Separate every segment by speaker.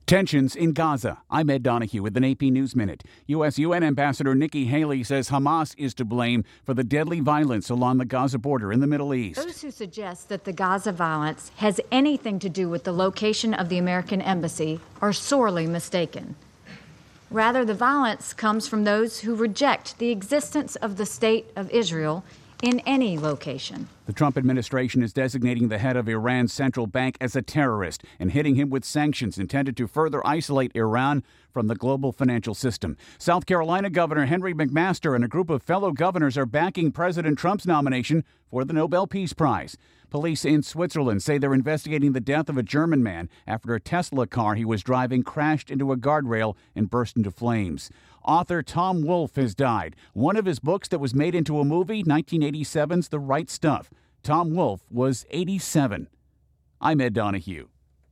Speaker 1: Tensions in Gaza. I'm Ed Donahue with an AP News Minute. U.S. UN Ambassador Nikki Haley says Hamas is to blame for the deadly violence along the Gaza border in the Middle East.
Speaker 2: Those who suggest that the Gaza violence has anything to do with the location of the American embassy are sorely mistaken. Rather, the violence comes from those who reject the existence of the State of Israel in any location.
Speaker 1: The Trump administration is designating the head of Iran's central bank as a terrorist and hitting him with sanctions intended to further isolate Iran from the global financial system. South Carolina Governor Henry McMaster and a group of fellow governors are backing President Trump's nomination for the Nobel Peace Prize. Police in Switzerland say they're investigating the death of a German man after a Tesla car he was driving crashed into a guardrail and burst into flames. Author Tom Wolfe has died. One of his books that was made into a movie, 1987's The Right Stuff. Tom Wolfe was 87. I'm Ed Donahue.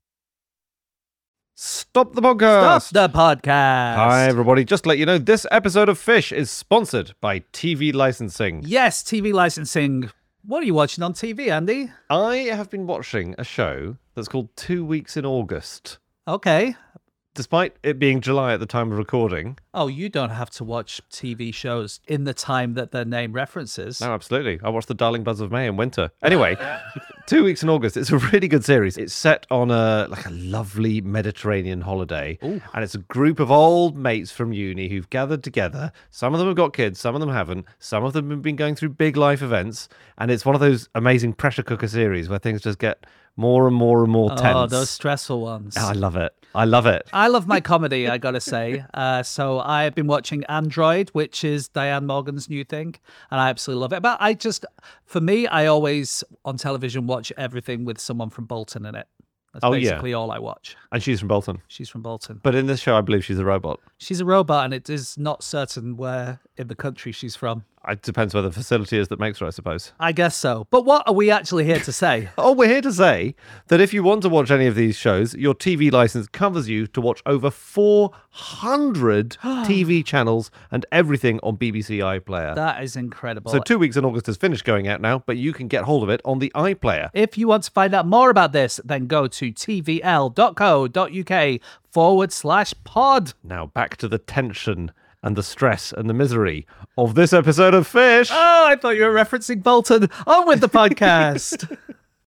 Speaker 3: Stop the podcast!
Speaker 4: Stop the podcast!
Speaker 3: Hi, everybody. Just to let you know, this episode of Fish is sponsored by TV Licensing.
Speaker 4: Yes, TV licensing. What are you watching on TV, Andy?
Speaker 3: I have been watching a show that's called 2 Weeks in August.
Speaker 4: Okay.
Speaker 3: Despite it being July at the time of recording.
Speaker 4: Oh, you don't have to watch TV shows in the time that their name references.
Speaker 3: No, absolutely. I watched The Darling Buzz of May in winter. Anyway, 2 Weeks in August. It's a really good series. It's set on a lovely Mediterranean holiday.
Speaker 4: Ooh.
Speaker 3: And it's a group of old mates from uni who've gathered together. Some of them have got kids, some of them haven't. Some of them have been going through big life events. And it's one of those amazing pressure cooker series where things just get more and more and more tense.
Speaker 4: Oh, those stressful ones.
Speaker 3: Oh, I love it. I love it.
Speaker 4: I love my comedy, I gotta say. So I've been watching Android, which is Diane Morgan's new thing, and I absolutely love it. But for me, I always on television watch everything with someone from Bolton in it. That's basically all I watch.
Speaker 3: And she's from Bolton.
Speaker 4: She's from Bolton.
Speaker 3: But in this show, I believe she's a robot.
Speaker 4: She's a robot, and it is not certain where in the country she's from.
Speaker 3: It depends where the facility is that makes her, I suppose.
Speaker 4: I guess so. But what are we actually here to say?
Speaker 3: Oh, we're here to say that if you want to watch any of these shows, your TV license covers you to watch over 400 TV channels and everything on BBC iPlayer.
Speaker 4: That is incredible.
Speaker 3: So 2 Weeks in August has finished going out now, but you can get hold of it on the iPlayer.
Speaker 4: If you want to find out more about this, then go to tvl.co.uk/pod.
Speaker 3: Now back to the tension and the stress and the misery of this episode of Fish.
Speaker 4: Oh, I thought you were referencing Bolton. On with the podcast.